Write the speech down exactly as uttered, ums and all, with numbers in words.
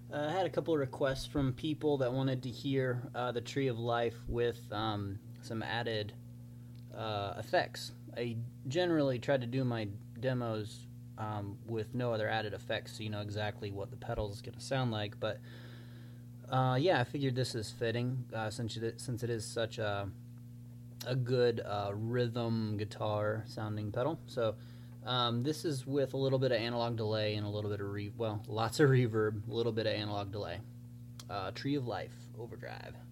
Uh, I had a couple of requests from people that wanted to hear uh, the Tree of Life with um, some added uh, effects. I generally try to do my demos um, with no other added effects, so you know exactly what the pedal is going to sound like. But uh, yeah, I figured this is fitting uh, since it, since it is such a a good uh, rhythm guitar sounding pedal. So um, this is with a little bit of analog delay and a little bit of re well, lots of reverb, a little bit of analog delay. Uh, Tree of Life Overdrive.